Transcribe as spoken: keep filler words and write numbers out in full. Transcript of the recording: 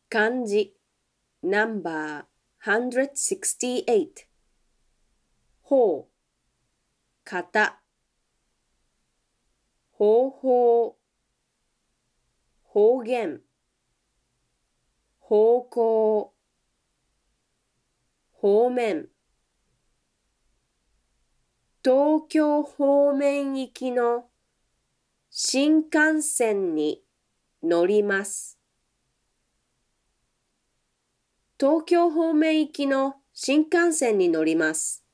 漢字 ナンバーひゃくろくじゅうはち 方型方法方言方向方面東京方面行きの新幹線に乗ります。東京方面行きの新幹線に乗ります。